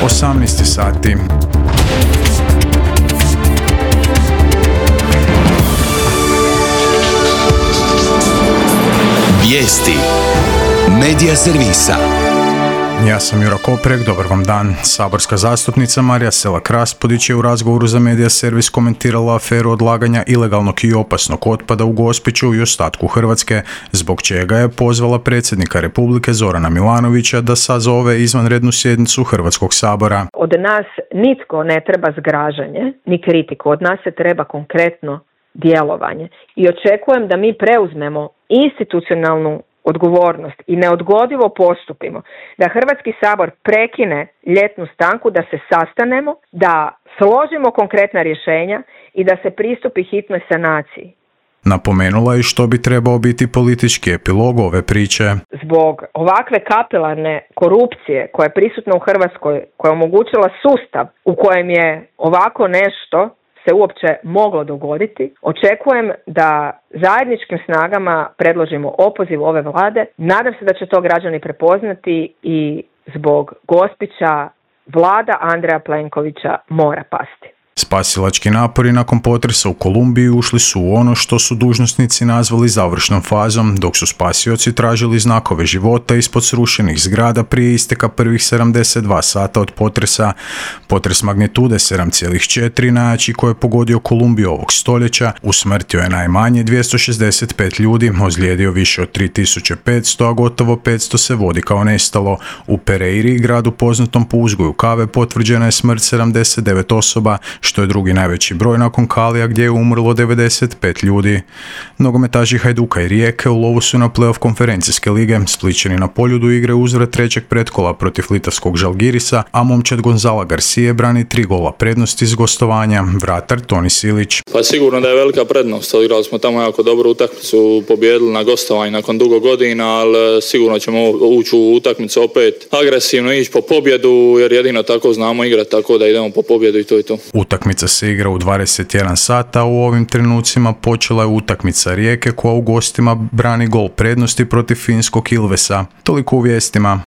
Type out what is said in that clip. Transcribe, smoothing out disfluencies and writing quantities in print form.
18 sati. Vijesti Medija servisa. Ja sam Jura Koprek, dobar vam dan. Saborska zastupnica Marija Selak-Raspudić je u razgovoru za Medija servis komentirala aferu odlaganja ilegalnog i opasnog otpada u Gospiću i ostatku Hrvatske, zbog čega je pozvala predsjednika Republike Zorana Milanovića da sazove izvanrednu sjednicu Hrvatskog sabora. Od nas nitko ne treba zgražanje ni kritiku, od nas se treba konkretno djelovanje. I očekujem da mi preuzmemo institucionalnu odgovornost i neodgodivo postupimo, da Hrvatski sabor prekine ljetnu stanku, da se sastanemo, da složimo konkretna rješenja i da se pristupi hitnoj sanaciji. Napomenula je što bi trebao biti politički epilog ove priče. Zbog ovakve kapilarne korupcije koja je prisutna u Hrvatskoj, koja je omogućila sustav u kojem je ovako nešto se uopće moglo dogoditi, očekujem da zajedničkim snagama predložimo opoziv ove vlade. Nadam se da će to građani prepoznati i zbog Gospića vlada Andreja Plenkovića mora pasti. Spasilački napori nakon potresa u Kolumbiji ušli su u ono što su dužnosnici nazvali završnom fazom, dok su spasioci tražili znakove života ispod srušenih zgrada prije isteka prvih 72 sata od potresa. Potres magnitude 7,4, najjači koji je pogodio Kolumbiju ovog stoljeća, usmrtio je najmanje 265 ljudi, ozlijedio više od 3500, a gotovo 500 se vodi kao nestalo. U Pereiri, gradu poznatom po uzgoju kave, potvrđena je smrt 79 osoba, što je drugi najveći broj nakon Kalija gdje je umrlo 95 ljudi. Nogometaši Hajduka i Rijeke u lovu su na play-off konferencijske lige. Splićani na Poljudu igre uzvrat trećeg pretkola protiv litavskog Žalgirisa, a momčad Gonzala Garcije brani 3 gola prednosti iz gostovanja. Vratar Toni Silić. Pa sigurno da je velika prednost. Odigrali smo tamo jako dobru utakmicu, pobijedili na gostovanju nakon dugo godina, ali sigurno ćemo ući u utakmicu opet agresivno, ići po pobjedu, jer jedino tako znamo igrati, tako da idemo po pobjedu i to je to. Utakmica se igra u 21 sata, a u ovim trenucima počela je utakmica Rijeke koja u gostima brani gol prednosti protiv finskog Ilvesa. Toliko u vijestima.